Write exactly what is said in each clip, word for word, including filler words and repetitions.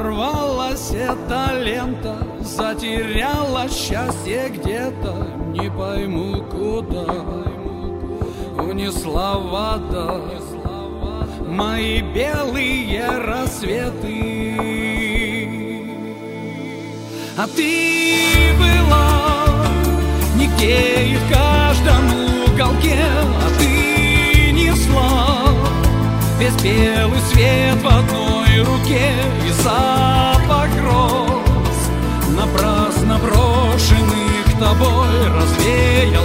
Порвалась эта лента, затеряла счастье где-то, не пойму куда. Унесла вода мои белые рассветы. А ты была нигде и в каждом уголке, а ты несла весь белый свет в одной руке. И запах роз, напрасно брошенных тобой, развеял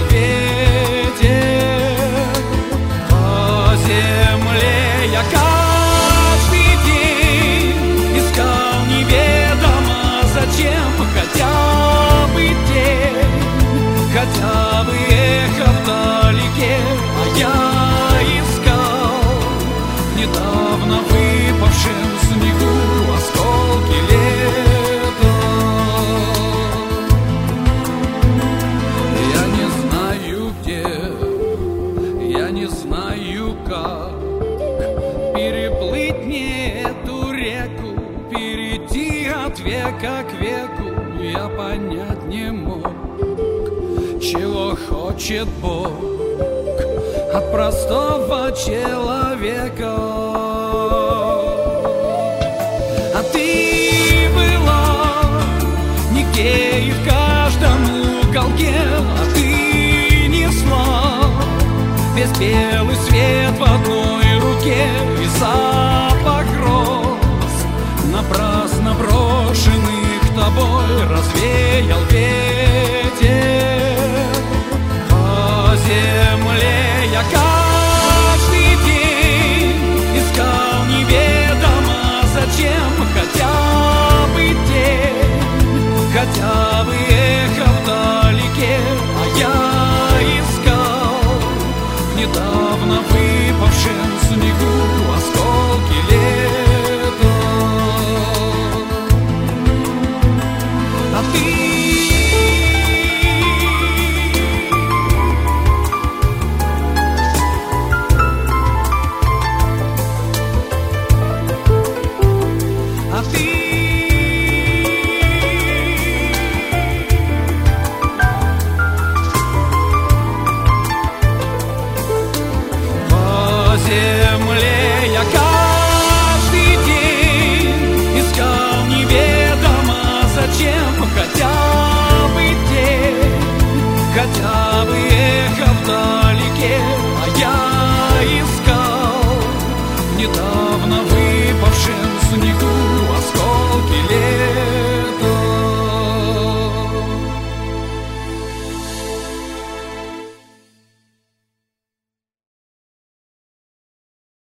ветер по земле. Я каждый день искал неведомо зачем, хотя бы день, хотя бы эхо вдалеке. А я искал недавно выпавшем снегу осколки лета. Я не знаю где, я не знаю как переплыть мне эту реку, перейти от века к веку. Я понять не мог, чего хочет Бог от простого человека. А ты была нигде и в каждом уголке, а ты несла весь белый свет в одной руке. И запах роз, напрасно брошенных тобой, развеял ветер